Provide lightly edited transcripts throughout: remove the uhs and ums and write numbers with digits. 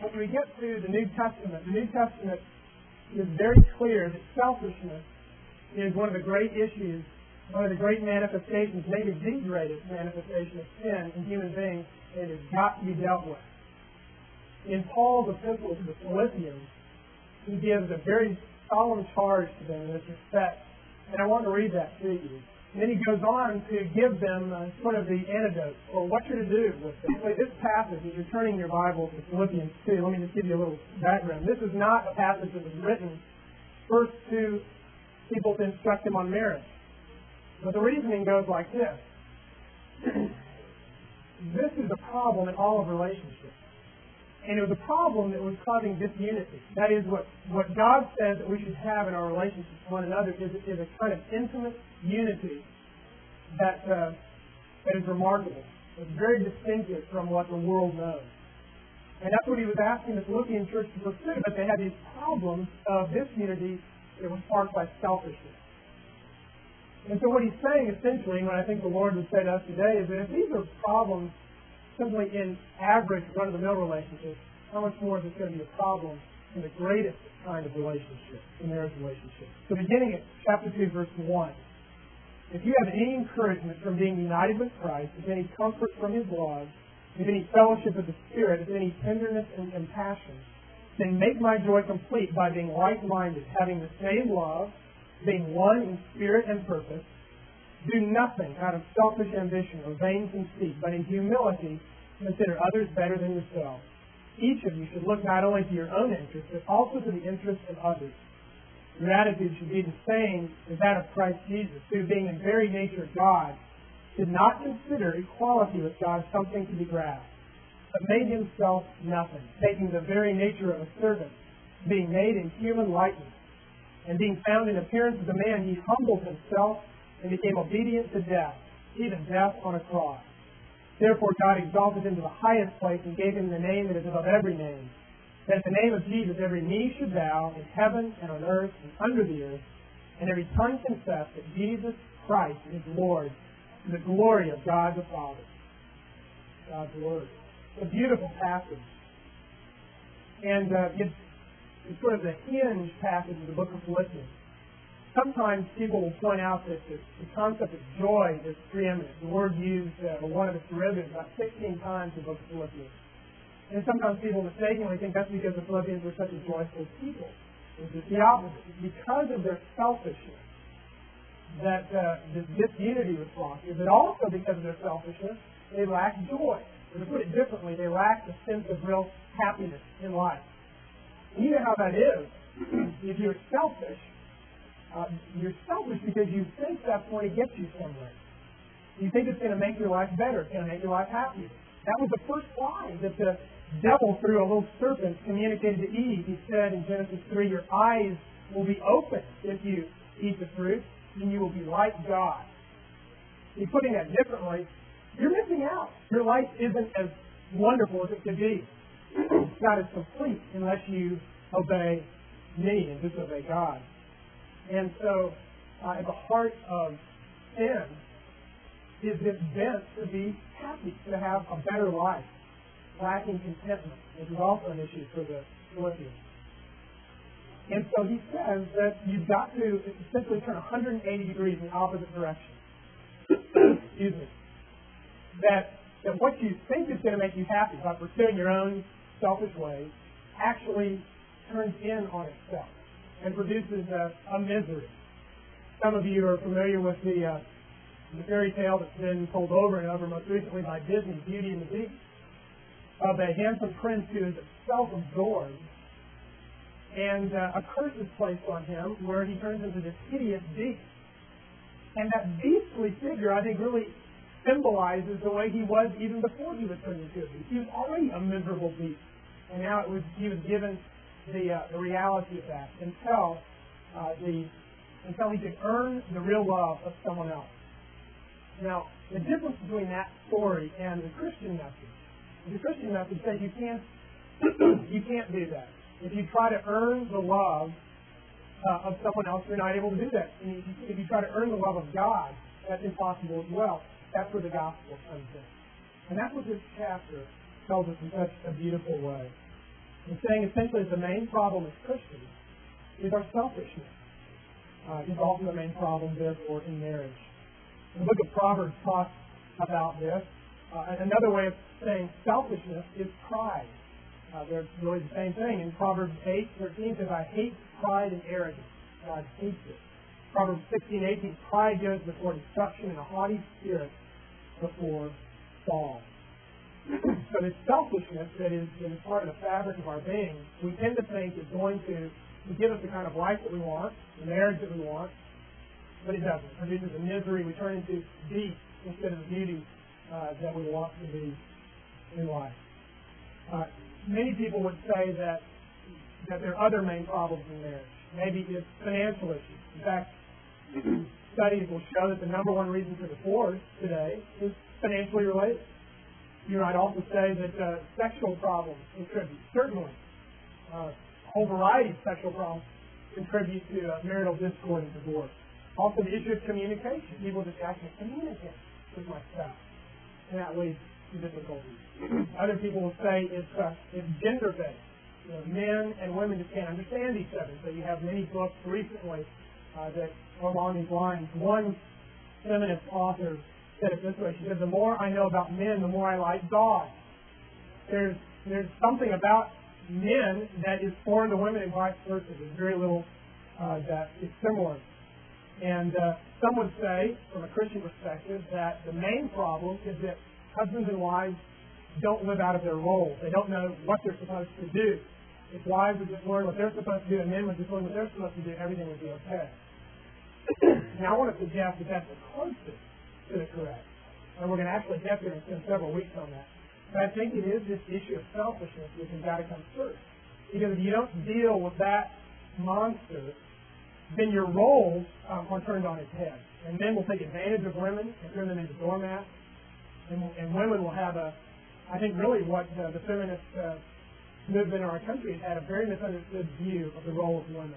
when we get to the New Testament is very clear that selfishness is one of the great issues, one of the great manifestations, maybe the greatest manifestation of sin in human beings, and it has got to be dealt with. In Paul's epistle to the Philippians, he gives a very solemn charge to them in this respect, and I want to read that to you. And then he goes on to give them sort of the antidote for what you're to do with this. This passage, if you're turning your Bible to Philippians 2, let me just give you a little background. This is not a passage that was written first to people to instruct them on marriage. But the reasoning goes like this. This is a problem in all of relationships. And it was a problem that was causing disunity. That is, what God says that we should have in our relationships with one another is a kind of intimate unity that is remarkable. It's very distinctive from what the world knows. And that's what he was asking the Philippian church to pursue, but they had these problems of disunity that was sparked by selfishness. And so what he's saying essentially, and what I think the Lord would say to us today, is that if these are problems simply in average run-of-the-mill relationships, how much more is it going to be a problem in the greatest kind of relationship, the marriage relationship? So beginning at chapter 2, verse 1, if you have any encouragement from being united with Christ, if any comfort from His love, if any fellowship of the Spirit, if any tenderness and compassion, then make my joy complete by being like-minded, having the same love, being one in spirit and purpose. Do nothing out of selfish ambition or vain conceit, but in humility consider others better than yourselves. Each of you should look not only to your own interest, but also to the interest of others. Your attitude should be the same as that of Christ Jesus, who, being in very nature God, did not consider equality with God something to be grasped, but made himself nothing, taking the very nature of a servant, being made in human likeness, and being found in appearance as a man, he humbled himself and became obedient to death, even death on a cross. Therefore God exalted him to the highest place and gave him the name that is above every name, that at the name of Jesus every knee should bow in heaven and on earth and under the earth, and every tongue confess that Jesus Christ is Lord, to the glory of God the Father. God's Word. It's a beautiful passage. And it's sort of the hinge passage of the book of Philippians. Sometimes people will point out that the concept of joy is preeminent. The word used, or one of its derivatives, about 16 times in the book of Philippians. And sometimes people mistakenly think that's because the Philippians were such a joyful people. It's the opposite. It's because of their selfishness that this disunity was fostered, but also because of their selfishness, they lack joy. Or to put it differently, they lack the sense of real happiness in life. And you know how that is. If you're selfish because you think that's going to get you somewhere. You think it's going to make your life better. It's going to make your life happier. That was the first lie that the devil, through a little serpent, communicated to Eve. He said in Genesis 3, your eyes will be open if you eat the fruit, and you will be like God. He's putting that differently. You're missing out. Your life isn't as wonderful as it could be. It's not as complete unless you obey me and disobey God. And so, at the heart of sin is this bent to be happy, to have a better life, lacking contentment, which is also an issue for the Philippians. And so he says that you've got to essentially turn 180 degrees in the opposite direction. Excuse me. That what you think is going to make you happy by pursuing your own selfish ways actually turns in on itself and produces a misery. Some of you are familiar with the fairy tale that's been told over and over, most recently by Disney, Beauty and the Beast, of a handsome prince who is self-absorbed, and a curse is placed on him where he turns into this hideous beast. And that beastly figure, I think, really symbolizes the way he was even before he was turned into a beast. He was already a miserable beast, and now he was given the reality of that until he could earn the real love of someone else. Now, the difference between that story and the Christian message says you can't do that. If you try to earn the love of someone else, you're not able to do that. And if you try to earn the love of God, that's impossible as well. That's where the gospel comes in. And that's what this chapter tells us in such a beautiful way. and saying essentially that the main problem as Christians is our selfishness. Is often the main problem, therefore, in marriage. The book of Proverbs talks about this. Another way of saying selfishness is pride. They're really the same thing. In Proverbs 8:13 says, I hate pride and arrogance. God hates it. Proverbs 16:18, pride goes before destruction and a haughty spirit before fall. So this selfishness that is part of the fabric of our being, we tend to think is going to give us the kind of life that we want, the marriage that we want, but it doesn't. It produces a misery. We turn into beast instead of the beauty that we want to be in life. Many people would say that there are other main problems in marriage. Maybe it's financial issues. In fact, studies will show that the number one reason for divorce today is financially related. You might also say that sexual problems contribute. Certainly, a whole variety of sexual problems contribute to marital discord and divorce. Also, the issue of communication. People just can't communicate with my spouse, and that leads to difficulties. Other people will say it's gender-based. Men and women just can't understand each other. So you have many books recently that are along these lines. One feminist author said it this way. She said, the more I know about men, the more I like God. There's something about men that is foreign to women and vice versa. There's very little that is similar. And some would say, from a Christian perspective, that the main problem is that husbands and wives don't live out of their roles. They don't know what they're supposed to do. If wives would just learn what they're supposed to do and men would just learn what they're supposed to do, everything would be okay. Now, I want to suggest that that's the closest to the correct. And we're going to actually get there and spend several weeks on that. But I think it is this issue of selfishness which has got to come first. Because if you don't deal with that monster, then your roles are turned on its head. And men will take advantage of women and turn them into doormats. And women will have I think really what the feminist movement in our country has had a very misunderstood view of the role of women.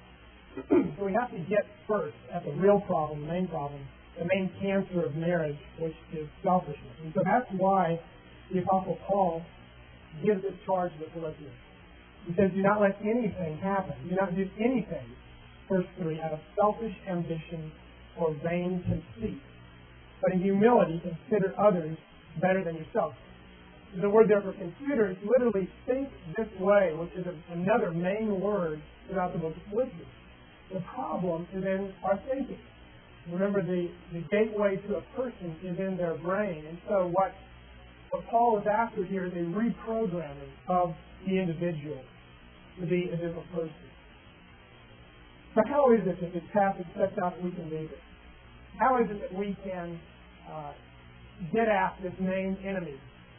So we have to get first at the real problem, the main cancer of marriage, which is selfishness. And so that's why the Apostle Paul gives this charge to the Philippians. He says, do not let anything happen. Do not do anything, verse 3, out of selfish ambition or vain conceit. But in humility, consider others better than yourself. The word there for consider is literally think this way, which is another main word throughout the book of Philippians. The problem is in our thinking. Remember, the gateway to a person is in their brain. And so what Paul is after here is a reprogramming of the individual to be a different person. So how is it that this passage sets out that we can do this? How is it that we can get at this main enemy?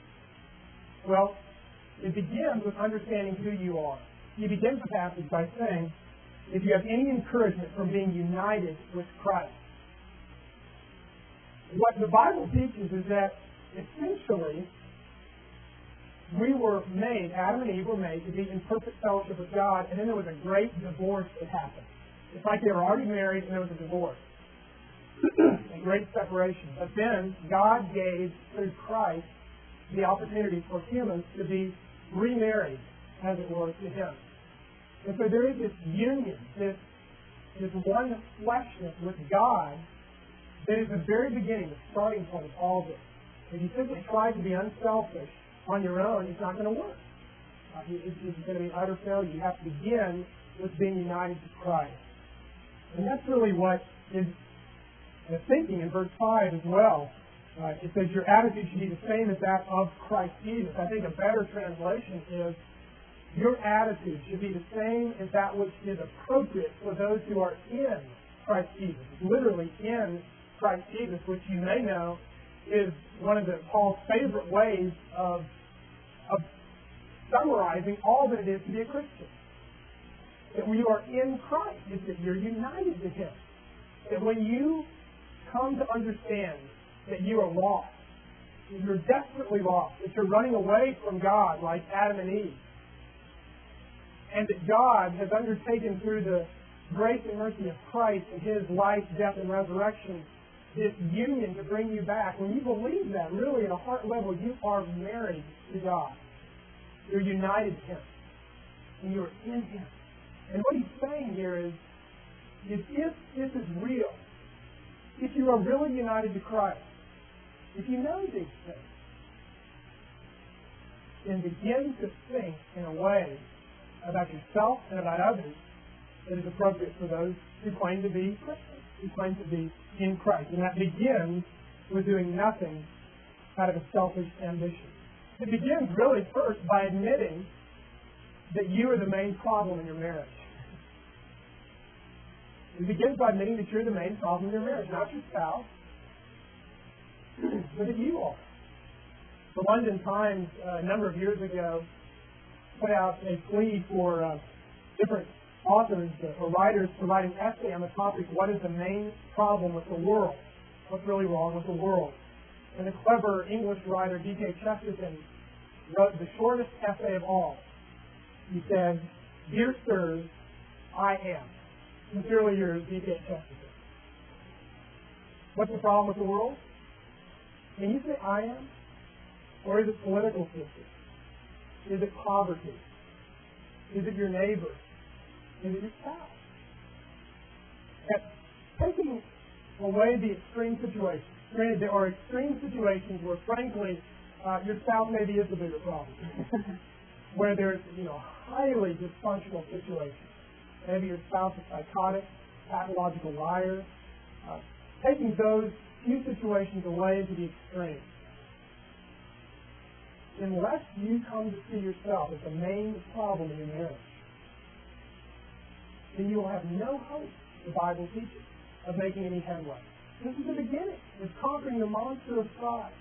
Well, it begins with understanding who you are. He begins the passage by saying, if you have any encouragement from being united with Christ. What the Bible teaches is that essentially we were made, Adam and Eve were made to be in perfect fellowship with God, and then there was a great divorce that happened. It's like they were already married and there was a divorce. A great separation. But then God gave, through Christ, the opportunity for humans to be remarried, as it were, to Him. And so there is this union, this one fleshness with God that is the very beginning, the starting point of all this. If you simply try to be unselfish on your own, it's not going to work. It's going to be utter failure. You have to begin with being united to Christ. And that's really what is the thinking in verse 5 as well. It says your attitude should be the same as that of Christ Jesus. I think a better translation is your attitude should be the same as that which is appropriate for those who are in Christ Jesus. Literally in Christ Jesus, which you may know is one of Paul's favorite ways of summarizing all that it is to be a Christian. That when you are in Christ, it's that you're united to Him. That when you come to understand that you are lost, that you're desperately lost, that you're running away from God like Adam and Eve, and that God has undertaken through the grace and mercy of Christ and His life, death, and resurrection, this union to bring you back. When you believe that, really at a heart level, you are married to God. You're united to Him. and you are in Him. And what he's saying here is if this is real, if you are really united to Christ, if you know these things, then begin to think in a way about yourself and about others that is appropriate for those who claim to be Christians, who claim to be in Christ. And that begins with doing nothing out of a selfish ambition. It begins really first by admitting that you are the main problem in your marriage. It begins by admitting that you're the main problem in your marriage, not your spouse, but that you are. The London Times, a number of years ago, put out a plea for different authors or writers to write an essay on the topic, what is the main problem with the world? What's really wrong with the world? And the clever English writer D.K. Chesterton wrote the shortest essay of all. He said, "Dear sirs, I am. Sincerely yours, D.K. Chesterton." What's the problem with the world? Can you say I am? Or is it political system? Is it poverty? Is it your neighbor? Is it your spouse? Taking away the extreme situations. Granted, there are extreme situations where, frankly, your spouse maybe is the bigger problem. Where there's, highly dysfunctional situations. Maybe your spouse is psychotic, pathological liar. Taking those few situations away to the extreme. Unless you come to see yourself as the main problem in your marriage, then you will have no hope, the Bible teaches, of making any headway. This is the beginning. It's conquering the monster of pride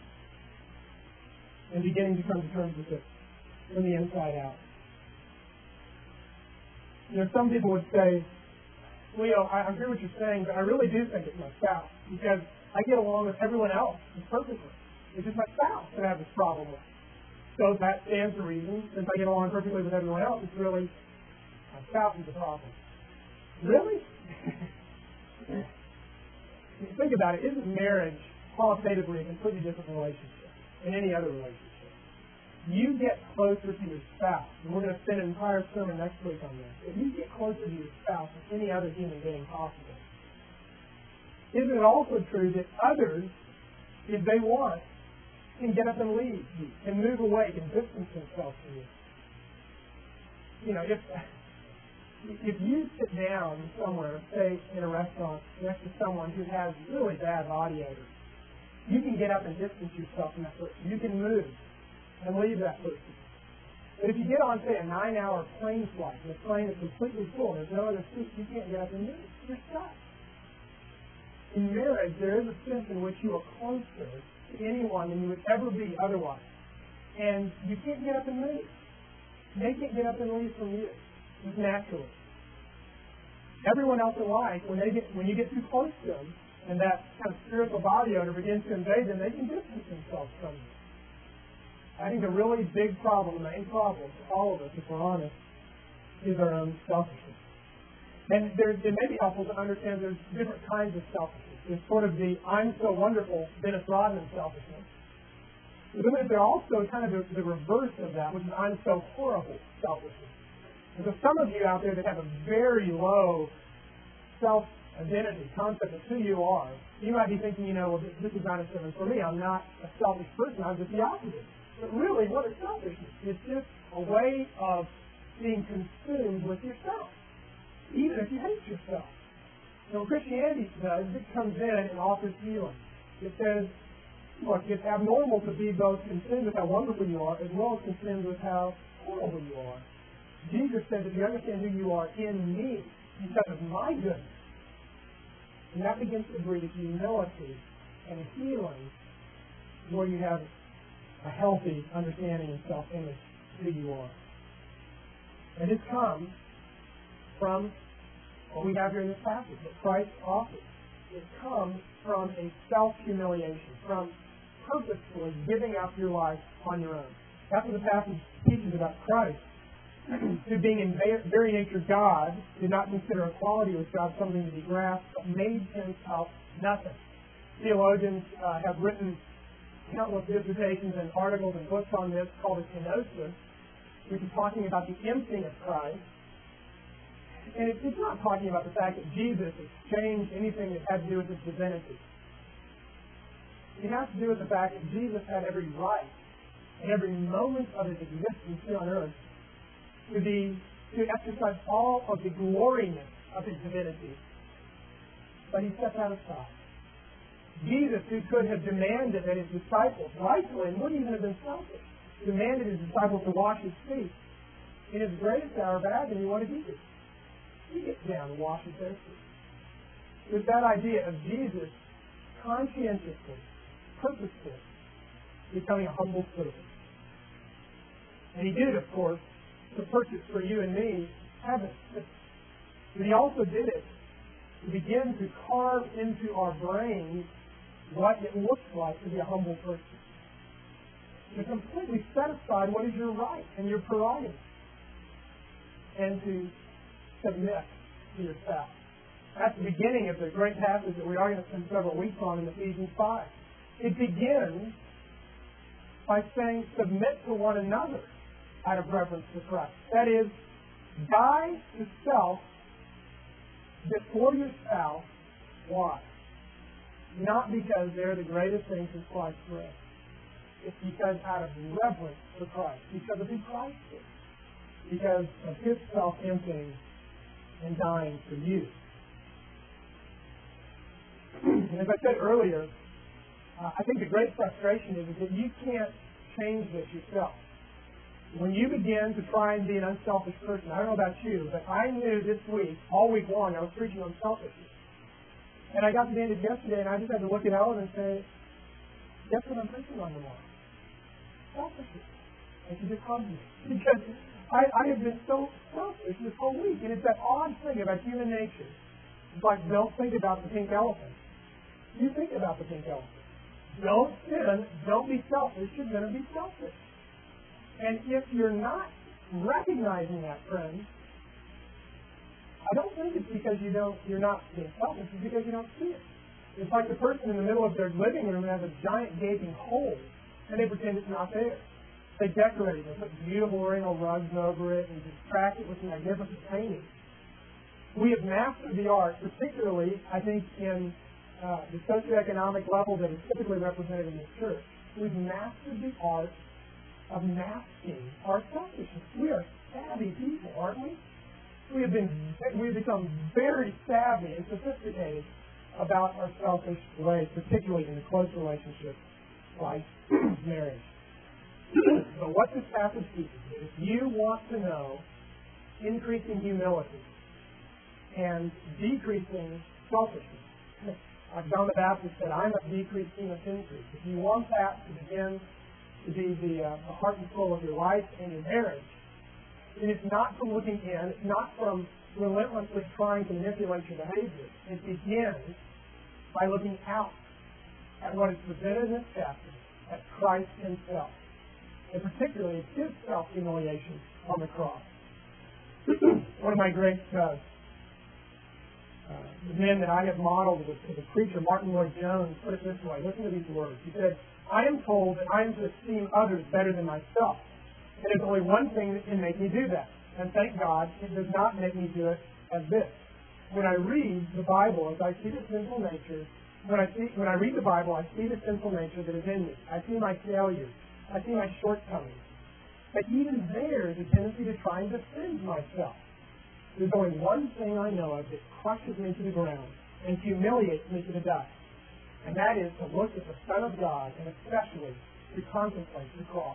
and beginning to come to terms with it from the inside out. Some people would say, Leo, I hear what you're saying, but I really do think it's my spouse because I get along with everyone else perfectly. It's just my spouse that I have this problem with. So that stands to reason, since I get along perfectly with everyone else, it's really my spouse is the problem. Really? Think about it. Isn't marriage qualitatively a completely different relationship than any other relationship? You get closer to your spouse, and we're going to spend an entire sermon next week on this, but you get closer to your spouse than any other human being possible. Isn't it also true that others, if they want, can get up and leave you, can move away, can distance themselves from you? If you sit down somewhere, say in a restaurant, next to someone who has really bad body odor, you can get up and distance yourself from that person. You can move and leave that person. But if you get on, say, a 9-hour plane flight, and the plane is completely full, there's no other seats, you can't get up and move. You're stuck. In marriage, there is a sense in which you are closer to anyone than you would ever be otherwise. And you can't get up and move. They can't get up and leave from you. Just naturally. Everyone else in life, when you get too close to them, and that kind of spiritual body odor begins to invade them, they can distance themselves from you. I think the really big problem, the main problem for all of us, if we're honest, is our own selfishness. And it may be helpful to understand there's different kinds of selfishness. There's sort of the I'm so wonderful, Dennis Rodman selfishness. But then there's also kind of the reverse of that, which is I'm so horrible selfishness. And so some of you out there that have a very low self-identity, concept of who you are, you might be thinking, well, this is not a sermon for me. I'm not a selfish person. I'm just the opposite. But really, what is selfishness? It's just a way of being consumed with yourself, even if you hate yourself. So what Christianity does, it comes in and offers healing. It says, look, it's abnormal to be both consumed with how wonderful you are as well as consumed with how horrible you are. Jesus says, if you understand who you are in me, because of my goodness, and that begins to breed humility and healing where you have a healthy understanding and self-image of who you are. And this comes from what we have here in this passage, that Christ offers. It comes from a self-humiliation, from purposefully giving up your life on your own. That's what the passage teaches about Christ, who being in very nature God, did not consider equality with God something to be grasped, but made himself nothing. Theologians have written countless dissertations and articles and books on this called a kenosis, which is talking about the emptying of Christ. And it's not talking about the fact that Jesus exchanged anything that had to do with his divinity. It has to do with the fact that Jesus had every right and every moment of his existence here on earth to exercise all of the gloriness of his divinity. But he set that aside. Jesus, who could have demanded that his disciples, rightfully, and wouldn't even have been selfish, demanded his disciples to wash his feet. In his greatest hour of agony, what did he do? He gets down and washes their feet. There's that idea of Jesus conscientiously, purposefully, becoming a humble servant. And he did it, of course, to purchase for you and me heaven. But he also did it to begin to carve into our brains what it looks like to be a humble person. To completely set aside what is your right and your prerogative. And to submit to your spouse. That's the beginning of the great passage that we are going to spend several weeks on in Ephesians 5. It begins by saying, submit to one another out of reverence for Christ. That is, die to self before your spouse. Why? Not because they're the greatest thing since Christ read. It's because out of reverence for Christ. Because of who Christ is. Because of his self-emptying and dying for you. And as I said earlier, I think the great frustration is that you can't change this yourself. When you begin to try and be an unselfish person, I don't know about you, but I knew this week, all week long, I was preaching on selfishness. And I got to the end of yesterday, and I just had to look at Ellen and say, guess what I'm preaching on tomorrow? Selfishness. And she just hugged me. Because I have been so selfish this whole week. And it's that odd thing about human nature. It's like, don't think about the pink elephant. You think about the pink elephant. Don't sin. Don't be selfish. You're going to be selfish. And if you're not recognizing that, friends, I don't think it's because you're not being selfish. It's because you don't see it. It's like the person in the middle of their living room has a giant gaping hole, and they pretend it's not there. They decorate it. They put beautiful oriental rugs over it and distract it with magnificent paintings. We have mastered the art, particularly, I think, in the socioeconomic level that is typically represented in the church. We've mastered the art of masking our selfishness. We are savvy people, aren't we? We've become very savvy and sophisticated about our selfish ways, particularly in the close relationships like marriage. So what this passage teaches is, if you want to know increasing humility and decreasing selfishness, like John the Baptist said, I must decrease, he must increase. If you want that to begin to be the heart and soul of your life and your marriage, then it's not from looking in, it's not from relentlessly trying to manipulate your behavior. It begins by looking out at what is presented in this chapter, at Christ himself. And particularly his self-humiliation on the cross. One of my great men that I have modeled as a preacher, Martin Lloyd-Jones, put it this way. Listen to these words. He said, I am told that I am to esteem others better than myself. And there's only one thing that can make me do that. And thank God, it does not make me do it as this. When I read the Bible, as I see the sinful nature, when I read the Bible, I see the sinful nature that is in me. I see my failures. I see my shortcomings. But even there is a tendency to try and defend myself. There's only one thing I know of that crushes me to the ground and humiliates me to the dust. And that is to look at the Son of God and especially to contemplate the cross.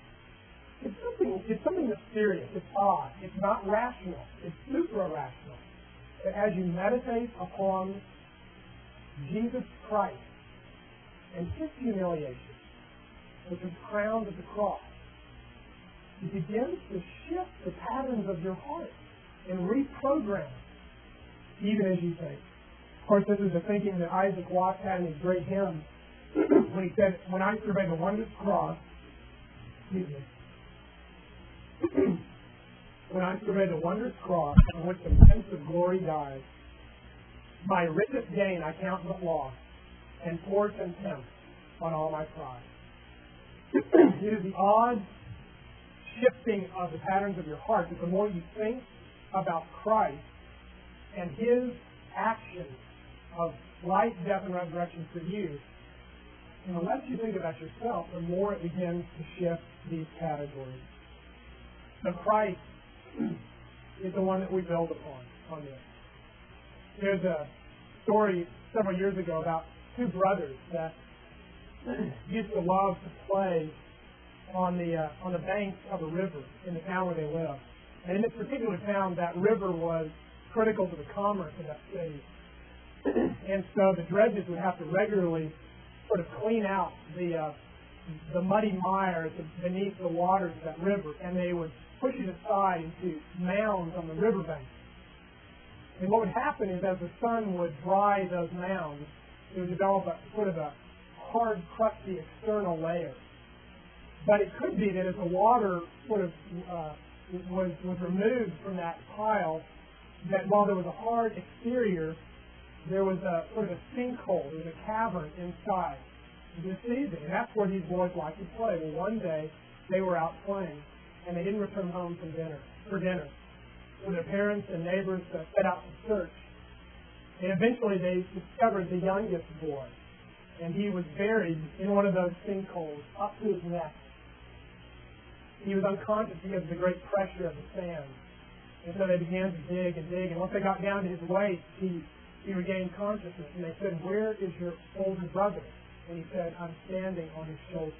It's something mysterious. It's odd. It's not rational. It's supra-rational. But as you meditate upon Jesus Christ and his humiliation, which is crowned at the cross, it begins to shift the patterns of your heart and reprogram even as you think. Of course, this is the thinking that Isaac Watts had in his great hymn when he said, when I survey the wondrous cross, when I survey the wondrous cross on which the Prince of Glory dies, my richest gain I count but loss, and pour contempt on all my pride. It is the odd shift shifting of the patterns of your heart, that the more you think about Christ and His action of life, death, and resurrection for you, and the less you think about yourself, the more it begins to shift these categories. So Christ is the one that we build upon on this. There's a story several years ago about two brothers that used to love to play on the banks of a river in the town where they lived. And in this particular town, that river was critical to the commerce of that city. And so the dredges would have to regularly sort of clean out the muddy mire beneath the waters of that river, and they would push it aside into mounds on the riverbank. And what would happen is, as the sun would dry those mounds, it would develop a sort of a hard, crusty external layer. But it could be that as the water sort of was removed from that pile, that while there was a hard exterior, there was a sort of a sinkhole, there was a cavern inside. This season, and that's where these boys liked to play. Well, one day they were out playing, and they didn't return home for dinner. So their parents and neighbors set out to search. And eventually they discovered the youngest boy, and he was buried in one of those sinkholes up to his neck. He was unconscious because of the great pressure of the sand. And so they began to dig and dig, and once they got down to his waist, he regained consciousness. And they said, "Where is your older brother?" And he said, "I'm standing on his shoulder."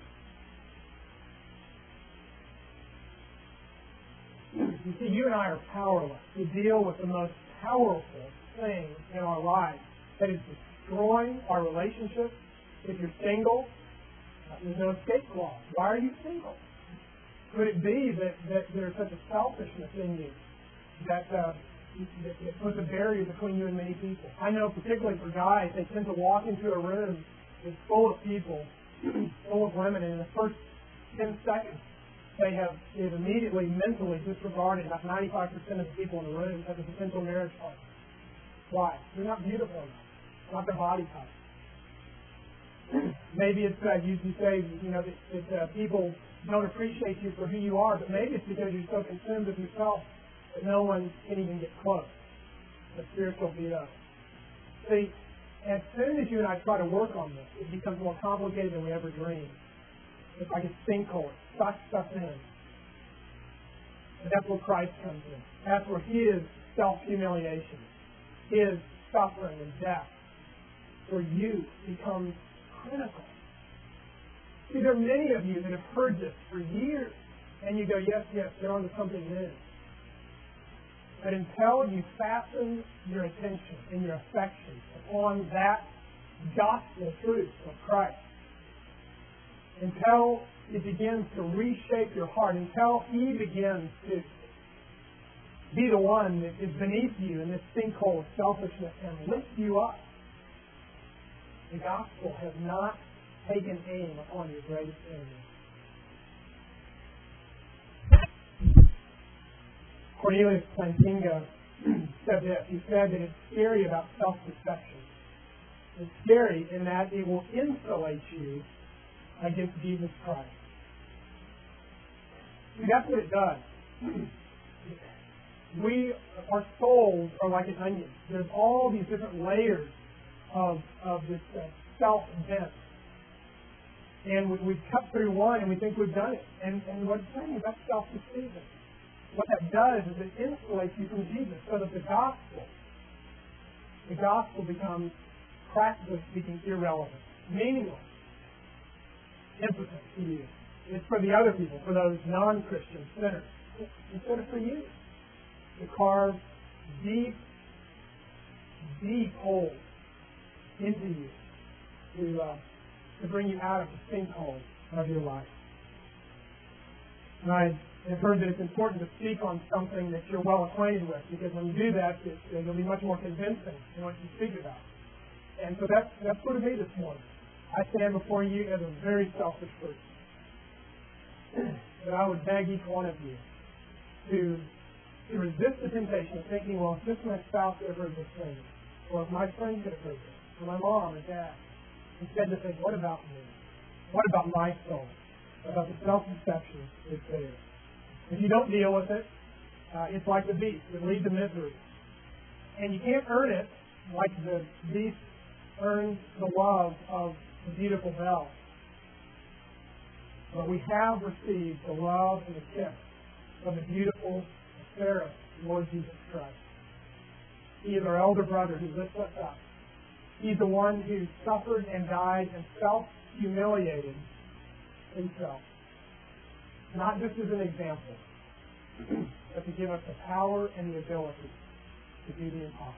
You see, you and I are powerless to deal with the most powerful thing in our lives that is destroying our relationships. If you're single, there's no escape clause. Why are you single? Could it be that there's such a selfishness in you that puts a barrier between you and many people? I know, particularly for guys, they tend to walk into a room that's full of people, full of women, and in the first 10 seconds, they have immediately mentally disregarded about 95% of the people in the room as a potential marriage partner. Why? They're not beautiful enough. Not their body type. Maybe it's you say, that people don't appreciate you for who you are, but maybe it's because you're so consumed with yourself that no one can even get close. The spiritual veto. See, as soon as you and I try to work on this, it becomes more complicated than we ever dreamed. It's like a sinkhole. It sucks stuff in. And that's where Christ comes in. That's where His self-humiliation, His suffering and death for you becomes critical. See, there are many of you that have heard this for years, and you go, yes, they're on to something new. But until you fasten your attention and your affection upon that gospel truth of Christ, until it begins to reshape your heart, until He begins to be the one that is beneath you in this sinkhole of selfishness and lift you up, the gospel has not taken aim upon your greatest enemy. Cornelius Plantinga said this. He said that it's scary about self-deception. It's scary in that it will insulate you against Jesus Christ. See, that's what it does. Our souls are like an onion. There's all these different layers of this self-bent. And we've cut through one and we think we've done it. And what it's saying is that's self-deceiving. What that does is it insulates you from Jesus so that the gospel becomes, practically speaking, irrelevant, meaningless, impotent to you. It's for the other people, for those non-Christian sinners, instead of for you. To carve deep, deep holes into you to bring you out of the sinkhole of your life. And I have heard that it's important to speak on something that you're well acquainted with, because when you do that, you'll be much more convincing in what you speak about. And so that's sort of me this morning. I stand before you as a very selfish person. But I would beg each one of you to resist the temptation of thinking, well, if just my spouse could have heard this thing, or if my friend could have heard this, or my mom or dad. Instead to think, what about me? What about my soul? About the self-deception that's there? If you don't deal with it, it's like the beast. It leads to misery. And you can't earn it like the beast earns the love of the beautiful Belle. But we have received the love and the kiss of the beautiful, fairest Lord Jesus Christ. He is our elder brother who lifts us up. He's the one who suffered and died and self-humiliated himself. Not just as an example, but to give us the power and the ability to do the impossible.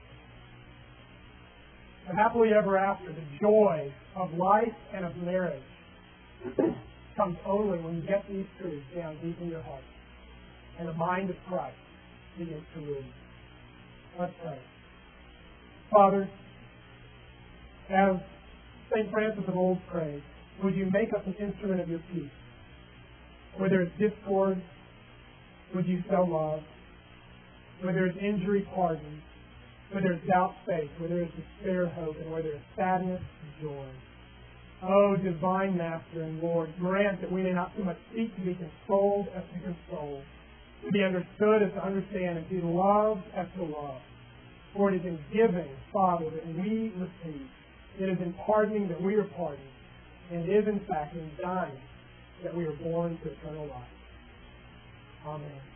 The happily ever after, the joy of life and of marriage comes only when you get these truths down deep in your heart and the mind of Christ begins to rule. Let's pray. Father, as St. Francis of old prayed, would you make us an instrument of your peace? Where there is discord, would you sow love? Where there is injury, pardon. Where there is doubt, faith. Where there is despair, hope. And where there is sadness, joy. Oh, divine Master and Lord, grant that we may not so much seek to be consoled as to console, to be understood as to understand, and to be loved as to love. For it is in giving, Father, that we receive. It is in pardoning that we are pardoned. And it is, in fact, in dying that we are born to eternal life. Amen.